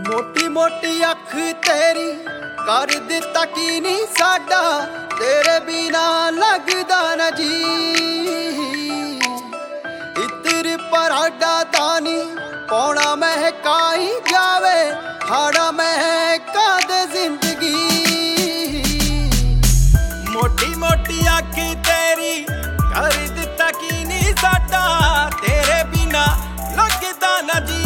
मोटी मोटी अख तेरी कर दिता की नी साडा, तेरे बिना लगदा न जी। इत्र पराडा दानी पौना महकाई जावे, हाड़ा महका दे जिंदगी। मोटी मोटी अख तेरी कर दिता की नी साडा, तेरे बिना लगदा न जी।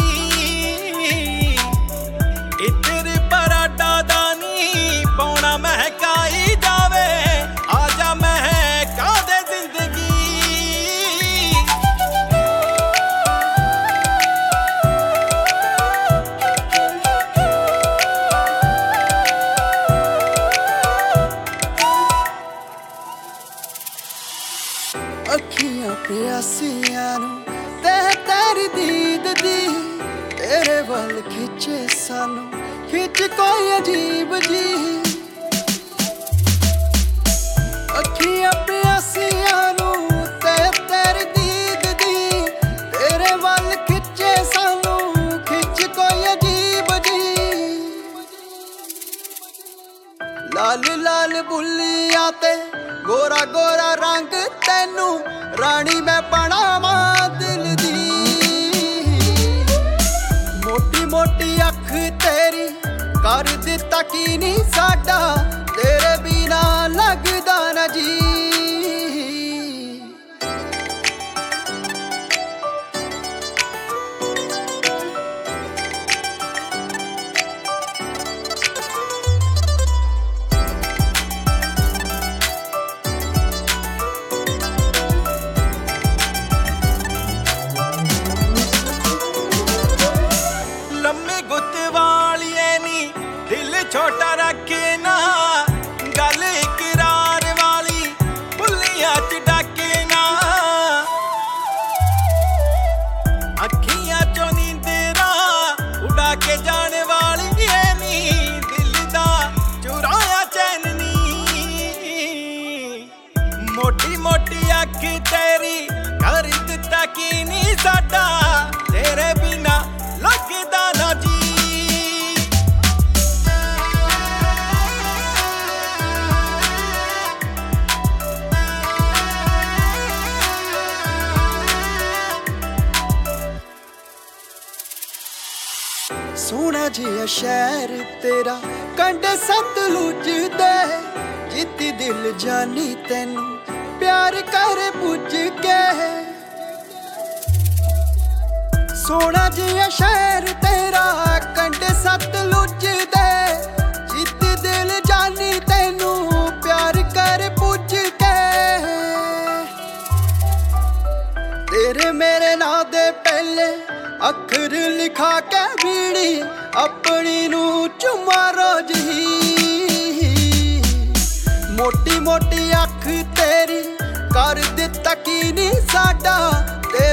इत्र पराडा दानी पौना महकाई जावे, आजा महका दे जिंदगी। अखियां प्यासियां नू तेरी दीद दी, तेरे वल खिंचे सानू खिंच कोई अजीब जी। अखियां प्यासियां नू तेरी दीद दी, तेरे वल खिंचे सानू खिंच कोई अजीब जी। लाल लाल बुल्लियां ते गोरा गोरा रंग तैनू, रानी मैं बनावा दिल दी। मोटी मोटी अख तेरी कर दिता की नी साडा, तेरे बिना लगदा न जी। लम्मी गुत वालिए नी दिल छोटा रखे ना, गल इकरार वाली बुल्लियां च डाके ना। अखियां चों नींदरा उड़ा के जाने वाली नी, दिल दा चुराया चैन नी। मोटी मोटी अख तेरी कर दिता की नी साडा, तेरे बिना लगदा ना जी। सोहना जिहा शहर तेरा कंढे सतलुज दे, जित्ती दिल जानी तैनू प्यार कर पुज के। सोहना जिहा शहर तेरा कंढे सतलुज दे, जित्ती दिल जानी तैनू प्यार कर पुज के। तेरे मेरे नां दे पहले अखर लिखा के बीड़ी, अपनी नू चुमा रोज ही। मोटी मोटी अख तेरी कर दिता की नी साडा,